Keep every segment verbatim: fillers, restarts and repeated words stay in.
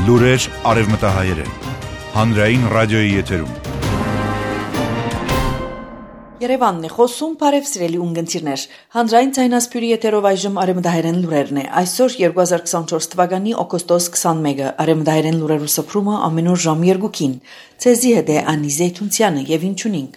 Լուրեր արևմտահայերեն, հանրային ռադիոյի եթերում։ Երևանն է խոսում, բարև սիրելի ունգընտիրներ, հանրային ցայնասպյուրի եթերով այժմ արևմտահայերեն լուրերն է, այսօր երկու հազար քսանչորս թվականի օգոստոս քսանմեկը, արևմտահայերեն լուրերու սփռումը ամեն օր ժամ երկուքին, ցեզի հետ է Անի Զեյթունցյանը եւ ինչունինք։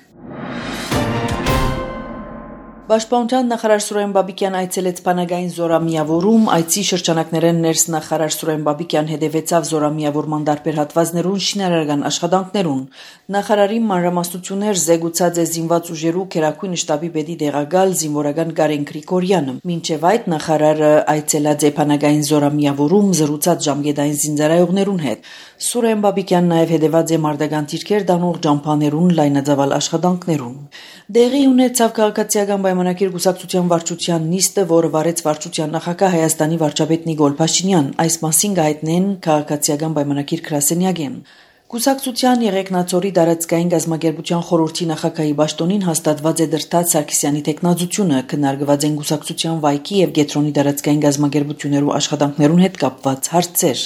Պաշտպանության նախարար Սուրեն Բաբիկյան այցելեց բանակային զորամիավորում, այցի շրջանակներեն ներս նախարար Սուրեն Բաբիկյան հետևեցավ զորամիավորման տարբեր հատվածներուն շինարարական աշխատանքներուն։ Նախարարի մանրամասնություններ զեկուցած է զինված ուժերու քերակույն շտաբի պետի դեղակալ զինվորական Կարեն Գրիգորյանը։ Մինչև այդ նախարարը այցելած է բանակային զորամիավորում զրուցած ժամկետային զինծառայողներուն հետ։ Սուրեն Բաբիկյան նաև հետևած է մարտական դիրքեր դանող ջամփաներուն լայնածավալ աշխատանքներուն։ Դեղի ունեցավ քաղաքացիական պայմանագիր կուսակցության վարչության նիստը, որը վարեց վարչության նախագահ Հայաստանի վարչապետ Նիկոլ Փաշինյան, այս մասին գայտնեն քաղաքացիական պայմանագիր գրասենյակին։ Կուսակցության Եղեգնաձորի տարածքային գազམ་ագերբության խորհրդի նախագահի պաշտոնին հաստատված է Դրթաց Սարգսյանի տեխնազությունը, քննարկված են կուսակցության վայքի եւ Գետրոնի տարածքային գազམ་ագերբություններու աշխատանքներուն հետ կապված հարցեր։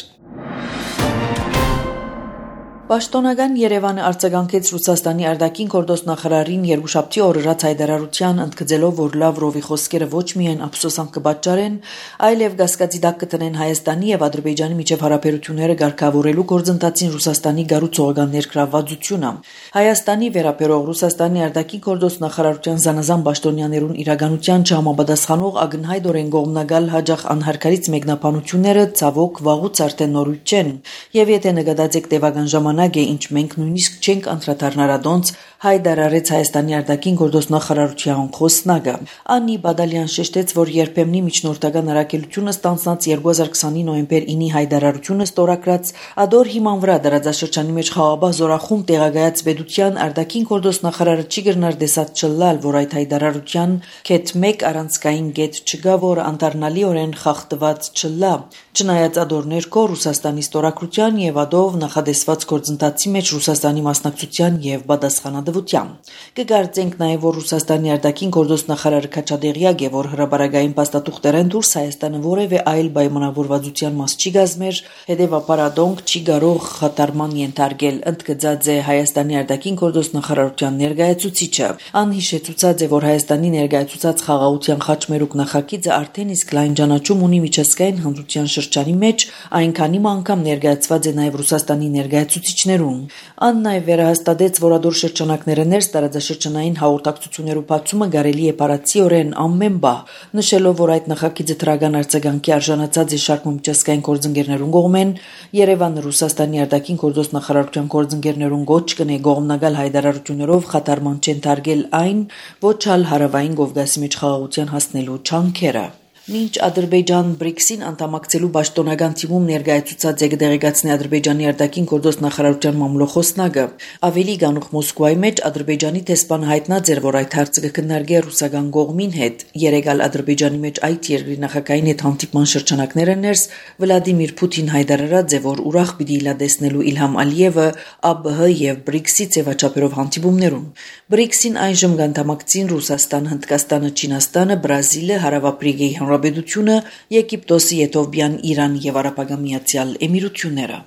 Պաշտոնական Երևանը արձագանքեց Ռուսաստանի արտաքին գործոստ նախարարին երկուշաբթի օրերած հայտարարության, ընդգծելով, որ Լավրովի խոսքերը ոչ միայն ափսոսանք կպատճառեն, այլև կասկածի տակ կտնեն Հայաստանի եւ Ադրբեջանի միջև հարաբերությունները ղեկավարելու գործընթացին Ռուսաստանի գառուցողական ներգրավվածությունը։ Հայաստանի վերաբերող Ռուսաստանի արտաքին գործոստ նախարարության զանազան պաշտոնյաներուն իրականության չհամապատասխանող ակնհայտորեն կողմնակալ հաջող անհարգարից մեկնաբանությունները ցավոք վաղուց արդեն նորույթ չեն, եւ եթե նկատած եք տևական ժամանակ է, ինչ մենք նույնիսկ չենք անդրադառնար ադոնց, հայտարարեց Հայաստանի արտաքին գործոստ նախարարության խոսնակը։ Անի Բադալյան շեշտեց, որ երբեմնի միջնորդական առաքելությունը ստանցած երկու հազար քսանի նոյեմբեր ինի հայտարարությունը ստորագրած ադոր հիման վրա դարաձաշրջանի մեջ խաղաղ զորախումբ տեղակայած պետության արտաքին գործոստ նախարարը չի գրնար դեսած չլալ, որ այդ հայտարարության կետ մեկ առանցքային գետ չկա, որ անդառնալիորեն խախտված չլա։ Չնայած ադոր ներքո Ռուսաստանի ստորագրության եւ ադով նախադեсված գործընթացի մեջ Ռուսաստանի մասնակցության եւ պատասխանատվության։ Կգործենք նաեւ, որ Ռուսաստանի արտաքին գործոստ նախարարը քաչադեղյակ է, որ հրաբարագային փաստաթուղթերեն դուրս Հայաստանը որևէ այլ պայմանավորվածության մաս չի գազմեր, հետեւաբար ադոնք չի կարող խաթարման ենթարկել, ընդգծած է Հայաստանի արտաքին գործոստ նախարարության ներկայացուցիչը։ Անհիշեցուցած է, որ Հայաստանի ներկայացուցած խաղաղության խաչմերուկ նախագիծը արդեն իսկ լայն ճանաչում ունի միջազգային հանրության շրջանի մեջ, այնքանի անգամ ներկայացված է նաեւ Ռուսաստանի ներկայացուցիչներուն։ Ան նաեւ վերահաստատեց, որ ադոր շրջանակները ներս տարածաշրջանային հաղորդակցություններու բացումը կարելի է բառացիորեն ամեն բահ, նշելով, որ այդ նախագիծը դրական արձագանքի արժանացած է շարք միջազգային գործընկերներուն կողմեն, Երևանը Ռուսաստանի արտաքին գործոստ նախարարության գործընկերներուն գոչ կնե կողմնակալ հայտարարություններով խաթարման չենթարկել այն, ոչ ալ հարավային Կովկասի մեջ խաղաղության հասնելու չանքերը։ Մինչ Ադրբեջան բրիքսին անդամակցելու պաշտոնական թիմում ներկայացուցած է կդեղեկացնի Ադրբեջանի արտաքին գործոստ նախարարության մամլոխոսնակը, ավելի գանուխ Մոսկվայի մեջ Ադրբեջանի տեսփանը հայտնած էր, որ այդ հարցը կքննարկի ռուսական կողմին հետ։ Երեգալ Ադրբեջանի մեջ այդ երկրի նախագահին հետ հանդիպման շրջանակները ներս Վլադիմիր Պուտին հայտարարած է, որ ուրախ պիտի իլադեսնելու Իլհամ Ալիևը ԱԲՀ եւ բրիքսի ձևաչափերով հանդիպումներում։ Բրիքսին այժմ կանդամակցին Ռուսաստան, Հնդկաստանը, Չինաստանը, Բրազիլը, Հարավաֆրիկայի Հանրապետությունը, Եգիպտոսը, Եթովպիան, Իրան եւ Արաբական Միացյալ Էմիրությունները։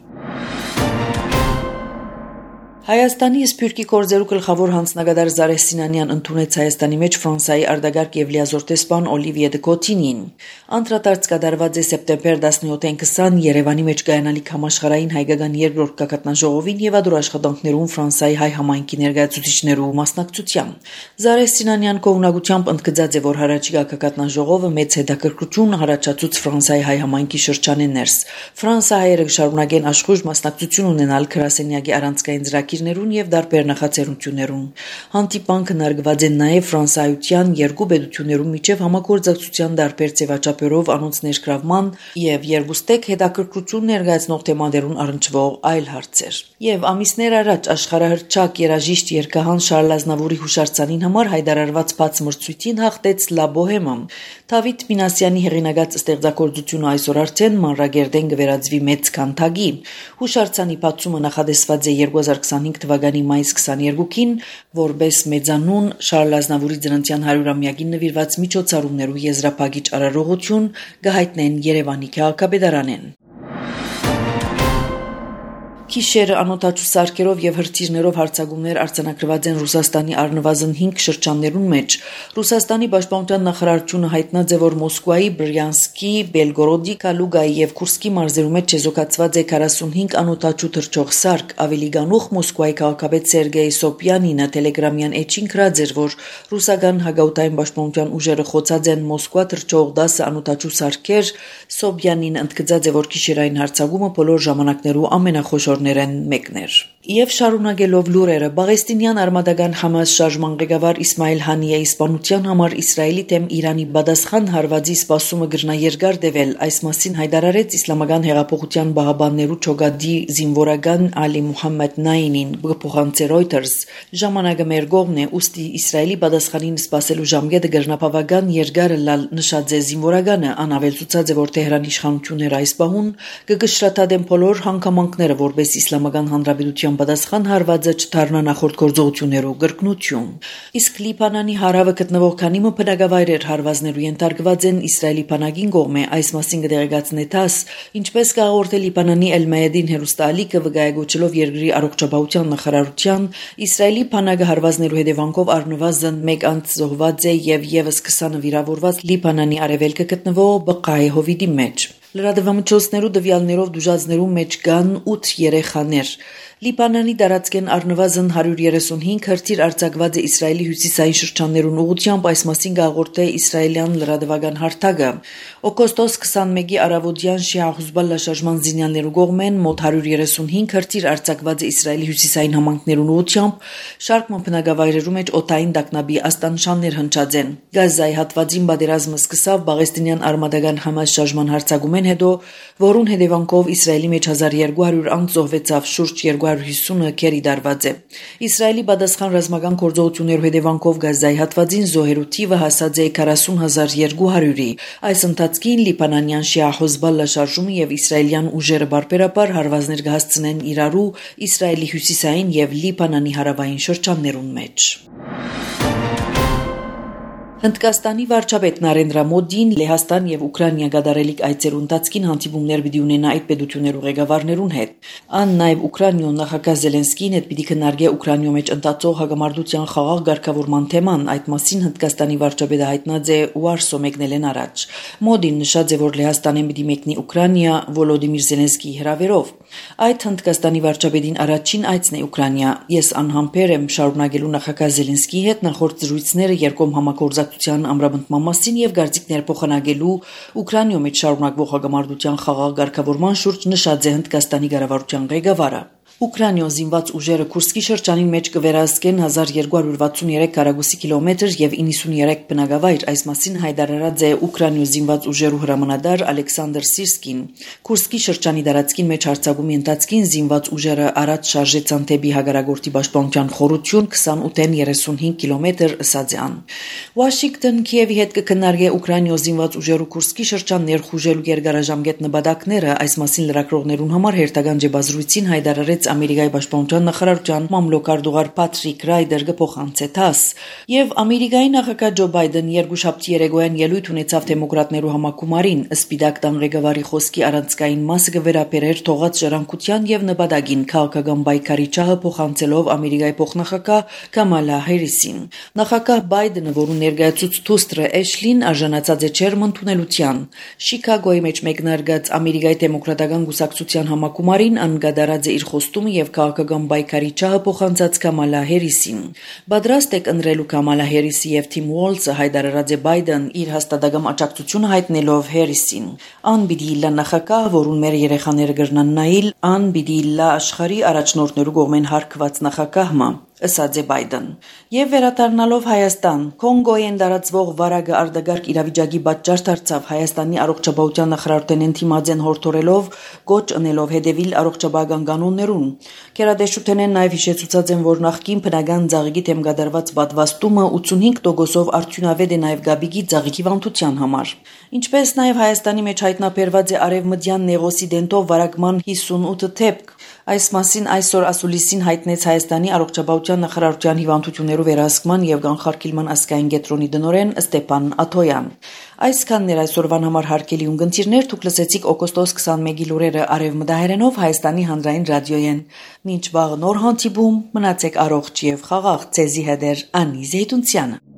Հայաստանի Սփյուռքի գործերու գլխավոր հանձնագետար Զարեհ Սինանյան ընդունեց Հայաստանի մեջ Ֆրանսիայի արտագաղթ եւ լիազոր տեսփան Օլիվիե դե Կոտինին։ Անդրադարձ կատարված է սեպտեմբեր տասնյոթին քսան Երևանի մեջ կայանալիք համաշխարհային հայկական երկրորդ գագաթնաժողովին եւ ադոր աշխատանքներուն Ֆրանսիայի հայ համայնքի ներկայացուցիչներու մասնակցությամբ։ Զարեհ Սինանյան կողմնակությամբ ընդգծած է, որ հարաճիգա գագաթնաժողովը մեծ հետաքրքրություն առաջացուց Ֆրանսիայի հայ համայնքի շրջանեն ներս։ Ֆրանսիայերը շարունակեն աշխույժ մասնակցություն ունենալ գրասենյակի առանցքային ծրագրի եւ դարբեր նախաձեռնություններուն։ Հանդիպան քննարկված են նաեւ Ֆրանսիայության երկու պետություններու միջև համագործակցության դարբեր ձևաչափերով անոնց ներգրավման եւ երկուստեք հետաքրքրություն ներկայացնող թեմաներուն առնչվող այլ հարցեր։ Եվ ամիսներ առաջ աշխարհահռչակ երաժիշտ երգահան Շարլ Ազնավուրի հուշարձանին համար հայտարարված բաց մրցույթին հաղթեց Լա Բոհեմը։ Դավիթ Մինասյանի հեղինակած ստեղծագործությունը այսօր արդեն մանրագերդեն կվերածվի մեծ քանթագի։ Հուշարձանի բացումը նախադեсված է երկու հազար քսանհինգ թվականի մայիս քսաներկուին, որպես մեծանուն Շարլ Ազնավուրի ծննդյան հարյուրամյակին նվիրված միջոցառումներու եզրափակիչ արարողություն կհայտնեն Երևանի քաղաքապետարանեն։ Քիշերը անօթաչու սարքերով եւ հրթիռներով հարձակումներ արձանագրված են Ռուսաստանի առնվազն հինգ շրջաններուն մեջ։ Ռուսաստանի պաշտպանության նախարարությունը հայտնած է, որ Մոսկվայի, Բրյանսկի, Բելգորոդի, Կալուգայի եւ Քուրսկի մարզերու մեջ չեզոքացված է քառասունհինգ անօթաչու թռչող սարք։ Ավելի գանուխ Մոսկվայի քաղաքապետ Սերգեյ Սոպյանինը Տելեգրամյան էջին գրած էր, որ ռուսական հագաուտային պաշտպանության ուժերը խոցած են Մոսկվա թռչող դասը անօթաչու սարքեր։ Սոպյանին ընդգծած է, որ քիշերային հարձակումը բոլոր ժամանակներու ամենախոշորներեն մեկն էր։ Եվ շարունակելով լուրերը, Պաղեստինյան արմատական Համաս շարժման ղեկավար Իսմայիլ Հանիեի սպանության համար Իսրայելի դեմ Իրանի պատասխան հարվածի սպասումը գրնա երկար տևել, այս մասին հայտարարեց Իսլամական հեղափոխության բահաբաններու չոգադի զինվորական Ալի Մուհամմեդ Նայինին, փոխանցե Reuters։ Ժամանակը մեր կողմն է, ուստի Իսրայելի պատասխանին սպասելու ժամկետը գրնապավական երկար լալ նշած է զինվորականը, անավելցուցած է, որ Թեհրանի իշխանությունները այս պահուն կգշրաթադեն բոլոր հանգամանքները, որպես Իսլամական Հանրապետության պատասխան հարվածը չդառնա նախորդ գործողություններով կրկնություն։ Իսկ Լիբանանի հարավը գտնվող քանի մը բնակավայրեր հարվածներու ենթարկված են Իսրայելի բանակին կողմէ, այս մասին կդեղեկացնե ԹԱՍ, ինչպես կհաղորդե Լիբանանի Էլ-Մայեդին հեռուստաալիքը վկայակոչելով երկրի առողջապահության նախարարության, Իսրայելի բանակը հարվածներու հետևանքով առնվազն մեկ անձ զոհված է եւ եւս քսանը վիրավորված Լիբանանի արևելքը գտնվող Բղայե հովիտի մեջ։ Լրատվամիջոցներու տվյալներով դժուժածներու մեջ կան ութ երեխաներ։ Լիբանանի տարածքեն առնվազն հարյուր երեսունհինգ հրթիռ արձակված է Իսրայելի հյուսիսային շրջաններուն ուղղությամբ, այս մասին կհաղորդե իսրայելյան լրատվական հարթակը։ Օգոստոս քսանմեկի առավոտյան Շիա Հուզբալլա շարժման զինյալներու կողմեն մոտ հարյուր երեսունհինգ հրթիռ արձակված է Իսրայելի հյուսիսային համայնքներուն ուղղությամբ, շարք բնակավայրերու մեջ օդային տագնապի աստանշաններ հնչած են։ Գազայի հատվածին պատերազմը սկսավ Պաղեստինյան արմատական Համաս շարժման հարձակումեն հետո, որուն հետևանքով Իսրայելի մեջ հազար երկու հարյուր անձ զոհվեցավ, շուրջ երկու հարյուր հիսունը քերի դարված է։ Իսրայելի պատասխան ռազմական գործողություններու հետևանքով Գազայի հատվածին զոհերու թիվը հասած է քառասուն հազար երկու հարյուրի։ Այս ընթացքին Լիբանանյան Շիա Հուզբալլա շարժումը եւ իսրայելյան ուժերը բարբերաբար հարվածներ կհասցնեն իրարու Իսրայելի հյուսիսային եւ Լիբանանի հարավային շրջաններուն մեջ։ Հնդկաստանի վարչապետ Նարենդրա Մոդին Լեհաստան եւ Ուկրաինա գդարելիք այցերու ընթացքին հանդիպումներ պիտի ունենա այդ պետություններու ղեկավարներուն հետ։ Ան նաեւ Ուկրաինայո նախագահ Զելենսկին հետ պիտի քննարկի Ուկրաինայո մեջ ընթացող հագամարտության խաղաղ ղեկավարման թեման, այդ մասին Հնդկաստանի վարչապետը հայտնած է Վարսո մեկնելեն առաջ։ Մոդին նշած է, որ Լեհաստանեն պիտի մեկնի Ուկրաինա Վոլոդիմիր Զելենսկիի հրավերով։ Այդ Հնդկաստանի վարչապետին առաջին այցն է Ուկրաինա։ Ես անհամբեր եմ շարունակելու նախագահ Զելենսկիի հետ նախորդ զրույցները երկկողմ համագործակցության ամրապնդման մասին եւ գործիքներ փոխանակելու Ուկրաինայո մեջ շարունակվող հագամարտության խաղաղ ղեկավարման շուրջ նշած է Հնդկաստանի կառավարության ղեկավարը։ Ուկրաինայո զինված ուժերը Քուրսկի շրջանի մեջ կվերահսկեն հազար երկու հարյուր վաթսուններեք քառակուսի կիլոմետր եւ իննսուններեք բնակավայր, այս մասին հայտարարած է Ուկրաինայո զինված ուժերու հրամանատար Ալեքսանդր Սիրսկին։ Քուրսկի շրջանի տարածքին մեջ հարձակումի ընթացքին զինված ուժերը առաջ շարժեցան դեպի հագարագործի պաշտպանության խորություն քսանութ երեսունհինգ կիլոմետր ըսածյան։ Վաշինգտոն Քիևի հետ կքննարկի Ուկրաինայո զինված ուժերու Քուրսկի շրջան ներխուժելու երկարաժամկետ նպատակները, այս մասին լրագրողներուն համար հերթական ջբազրույցին հայտարարեց Ամերիկայի պաշտպանության նախարարության մամլոքարտուղար Փատրիկ Ռայդեր փոխանցեց ԹԱՍ եւ Ամերիկայի նախագահ Ջո Բայդեն երկուշաբթի երեկոյան ելույթ ունեցավ դեմոկրատներու համակումարին, Սպիտակ տան ղեկավարի խոսքի առանցքային մասը կվերապերեր թողած ժառանգության եւ նպատակին քաղաքական պայքարի ճահը փոխանցելով Ամերիկայի փոխնախագահ Կամալա Հարիսին։ Նախագահ Բայդենը, որուն ներկայացուց Թուստրը Էշլին, արժանացած է չերմ ընդունելության։ Շիկագոյի մեջ մեկնարկած Ամերիկայի դեմոկրատական գուսակցության համակումարին անգադարած է իր խոստումը եւ քաղաքական պայքարի ճահը փոխանցած Կամալա Հարիսին։ Պատրաստ է ընտրելու Կամալա Հարիսի եւ Թիմ Ուոլսը, հայտարարած է Բայդեն իր հաստատակամ աջակցությունը հայտնելով Հարիսին։ Ան պիտի լա նախագահ, որուն մեր երեխաները կրնան նայել, ան պիտի լա աշխարհի առաջնորդներու կողմեն հարկված նախագահը, ըսած է Բայդեն։ Եվ վերադառնալով Հայաստան, Կոնգոյեն տարածվող վարակը արտագարկ իրավիճակի պատճառ դարձավ Հայաստանի առողջապահության նախարարութենեն Թիմաձեն հորդորելով գոչ ընելով հետևիլ առողջապահական կանոններուն։ Գերադեսչութենեն նաև հիշեցուցած են, որ նախկին բնական ծաղիկի դեմ կատարված պատվաստումը ութսունհինգ տոկոսով արդյունավետ է նաև գաբիգի ծաղիկի վանդության համար։ Ինչպես նաև Հայաստանի մեջ հայտնաբերված է արևմտյան նեղոսի դենտով վարակման հիսունութ դեպք, Այս մասին այսօր ասուլիսին հայտնեց Հայաստանի առողջապահության նախարարության հիվանդություններով վերահսկման եւ կանխարգելման ազգային կենտրոնի տնօրեն Ստեփան Աթոյան։ Այսքանն էր այսօրվան համար հարգելի ունգընտիրներ, դուք լսեցիք օգոստոս քսանմեկի լուրերը արևմտահայերենով Հայաստանի հանրային ռադիոյեն։ Մինչ վաղ նոր հանդիպում, մնացեք առողջ եւ խաղաղ, ցեզի հետ Անի Զեյթունցյանը։